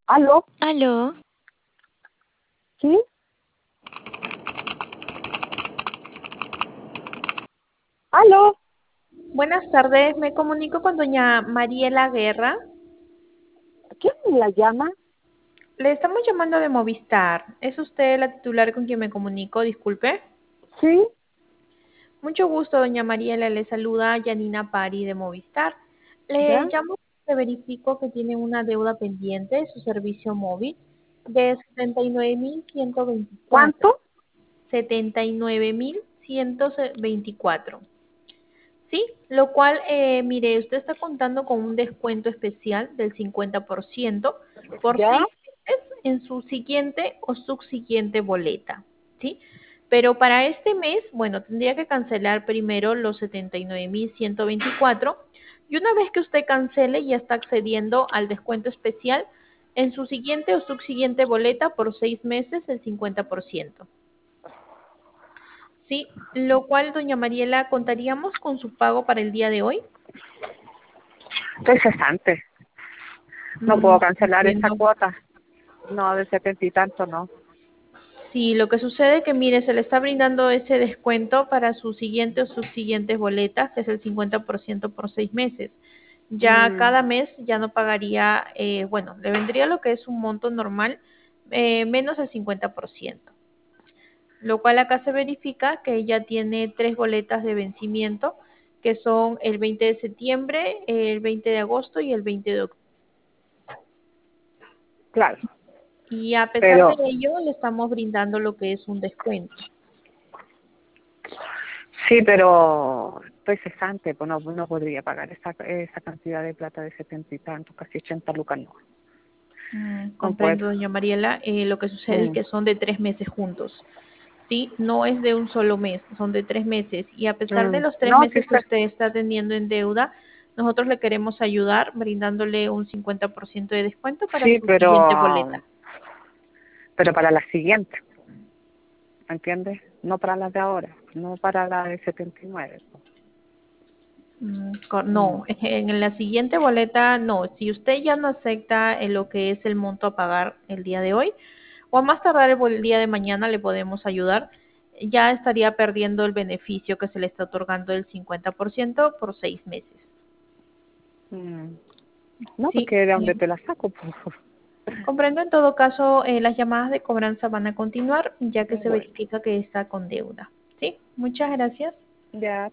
¿Aló? Aló, ¿Sí? ¿Aló? Buenas tardes, me comunico con doña Mariela Guerra. ¿Quién me la llama? Le estamos llamando de Movistar. ¿Es usted la titular con quien me comunico? Disculpe. ¿Sí? Mucho gusto, doña Mariela. Le saluda Yanina Pari de Movistar. ¿Ya? Le llamo porque verifico que tiene una deuda pendiente de su servicio móvil de 79.124. ¿Cuánto? 79.124. Sí, lo cual, mire, usted está contando con un descuento especial del 50% por ¿Ya? 6 meses en su siguiente o subsiguiente boleta, ¿sí? Pero para este mes, bueno, tendría que cancelar primero los 79.124 y una vez que usted cancele ya está accediendo al descuento especial en su siguiente o subsiguiente boleta por 6 meses el 50%. Sí, lo cual, doña Mariela, ¿contaríamos con su pago para el día de hoy? Estoy cesante. No puedo cancelar esa Entiendo. cuota. No, de 70 y tanto, no. Sí, lo que sucede es que, mire, se le está brindando ese descuento para su siguiente o sus siguientes boletas, que es el 50% por 6 meses. Ya Mm, cada mes ya no pagaría, bueno, le vendría lo que es un monto normal, menos el 50%. Lo cual acá se verifica que ella tiene tres boletas de vencimiento, que son el 20 de septiembre, el 20 de agosto y el 20 de octubre. claro. Y a pesar de Pero, ello, le estamos brindando lo que es un descuento. sí, pero estoy cesante. Pues no podría pagar esa cantidad de plata de 70 y tanto, casi 80 lucas, no. No puedo. Comprendo, doña Mariela. Lo que sucede es Mm. que son de 3 meses juntos. Sí, no es de un solo mes, son de 3 meses. Y a pesar de los tres No, sí meses que sé. usted está teniendo en deuda, nosotros le queremos ayudar brindándole un 50% de descuento para Sí, su siguiente boleta. pero para la siguiente. ¿Me entiendes? No para la de ahora, no para la de 79. Mm. No, en la siguiente boleta no. Si usted ya no acepta lo que es el monto a pagar el día de hoy, o a más tardar el día de mañana le podemos ayudar, ya estaría perdiendo el beneficio que se le está otorgando del 50% por 6 meses. Mm. No, Sí, porque de dónde te la saco, pues. comprendo. En todo caso, las llamadas de cobranza van a continuar ya que se Bueno, verifica que está con deuda. Sí, muchas gracias. ya.